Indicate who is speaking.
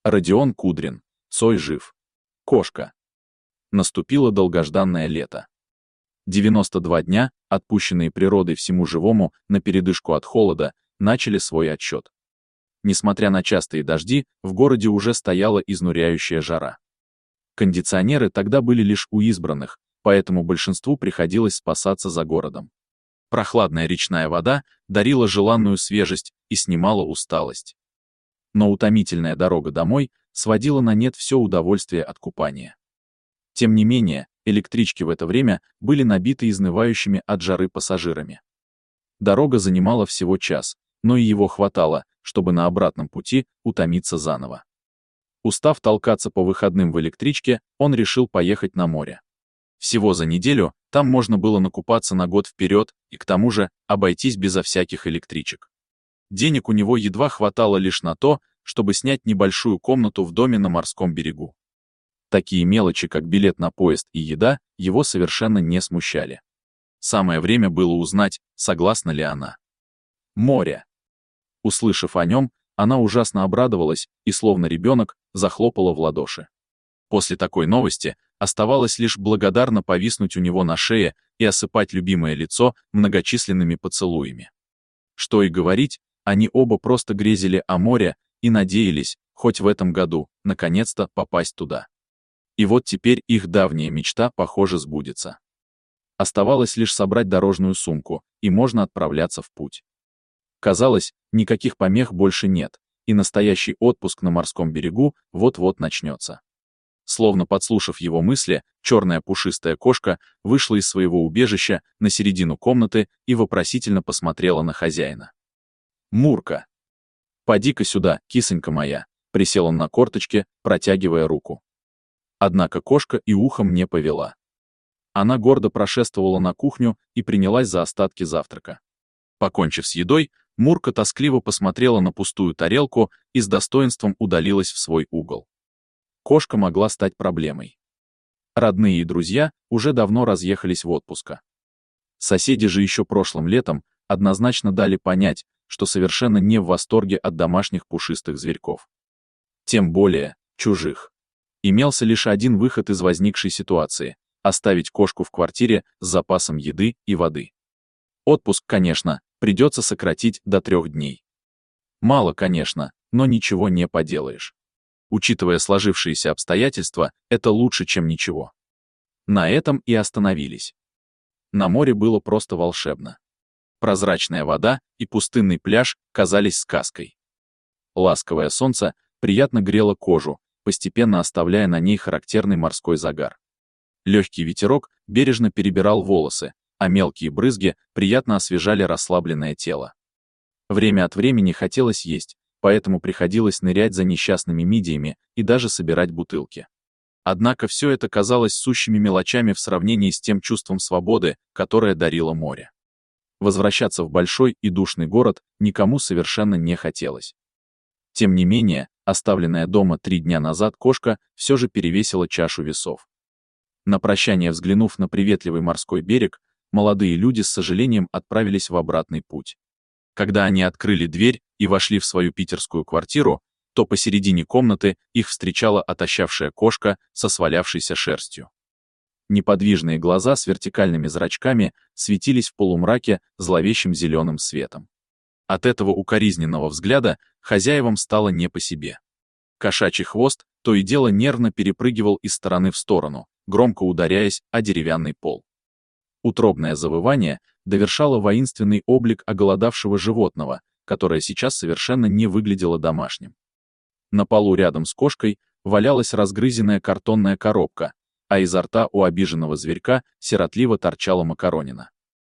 Speaker 1: Родион Кудрин. Цой жив. Кошка. Наступило долгожданное лето. 92 дня, отпущенные природой всему живому на передышку от холода, начали свой отсчет. Несмотря на частые дожди, в городе уже стояла изнуряющая жара. Кондиционеры тогда были лишь у избранных, поэтому большинству приходилось спасаться за городом. Прохладная речная вода дарила желанную свежесть и снимала усталость. Но утомительная дорога домой сводила на нет все удовольствие от купания. Тем не менее, электрички в это время были набиты изнывающими от жары пассажирами. Дорога занимала всего час, но и его хватало, чтобы на обратном пути утомиться заново. Устав толкаться по выходным в электричке, он решил поехать на море. Всего за неделю там можно было накупаться на год вперед и к тому же обойтись безо всяких электричек. Денег у него едва хватало лишь на то, чтобы снять небольшую комнату в доме на морском берегу. Такие мелочи, как билет на поезд и еда, его совершенно не смущали. Самое время было узнать, согласна ли она. Море. Услышав о нем, она ужасно обрадовалась и, словно ребенок, захлопала в ладоши. После такой новости оставалось лишь благодарно повиснуть у него на шее и осыпать любимое лицо многочисленными поцелуями. Что и говорить, они оба просто грезили о море и надеялись, хоть в этом году, наконец-то попасть туда. И вот теперь их давняя мечта, похоже, сбудется. Оставалось лишь собрать дорожную сумку, и можно отправляться в путь. Казалось, никаких помех больше нет, и настоящий отпуск на морском берегу вот-вот начнется. Словно подслушав его мысли, черная пушистая кошка вышла из своего убежища на середину комнаты и вопросительно посмотрела на хозяина. «Мурка! Поди-ка сюда, кисонька моя!» — присел он на корточки, протягивая руку. Однако кошка и ухом не повела. Она гордо прошествовала на кухню и принялась за остатки завтрака. Покончив с едой, Мурка тоскливо посмотрела на пустую тарелку и с достоинством удалилась в свой угол. Кошка могла стать проблемой. Родные и друзья уже давно разъехались в отпуск. Соседи же еще прошлым летом однозначно дали понять, что совершенно не в восторге от домашних пушистых зверьков. Тем более, чужих. Имелся лишь один выход из возникшей ситуации — оставить кошку в квартире с запасом еды и воды. Отпуск, конечно, придется сократить до 3 дней. Мало, конечно, но ничего не поделаешь. Учитывая сложившиеся обстоятельства, это лучше, чем ничего. На этом и остановились. На море было просто волшебно. Прозрачная вода и пустынный пляж казались сказкой. Ласковое солнце приятно грело кожу, постепенно оставляя на ней характерный морской загар. Легкий ветерок бережно перебирал волосы, а мелкие брызги приятно освежали расслабленное тело. Время от времени хотелось есть, поэтому приходилось нырять за несчастными мидиями и даже собирать бутылки. Однако все это казалось сущими мелочами в сравнении с тем чувством свободы, которое дарило море. Возвращаться в большой и душный город никому совершенно не хотелось. Тем не менее, оставленная дома 3 дня назад кошка все же перевесила чашу весов. На прощание взглянув на приветливый морской берег, молодые люди с сожалением отправились в обратный путь. Когда они открыли дверь и вошли в свою питерскую квартиру, то посередине комнаты их встречала отощавшая кошка со свалявшейся шерстью. Неподвижные глаза с вертикальными зрачками светились в полумраке зловещим зеленым светом. От этого укоризненного взгляда хозяевам стало не по себе. Кошачий хвост то и дело нервно перепрыгивал из стороны в сторону, громко ударяясь о деревянный пол. Утробное завывание довершало воинственный облик оголодавшего животного, которое сейчас совершенно не выглядело домашним. На полу рядом с кошкой валялась разгрызенная картонная коробка, а изо рта у обиженного зверька сиротливо торчала макаронина.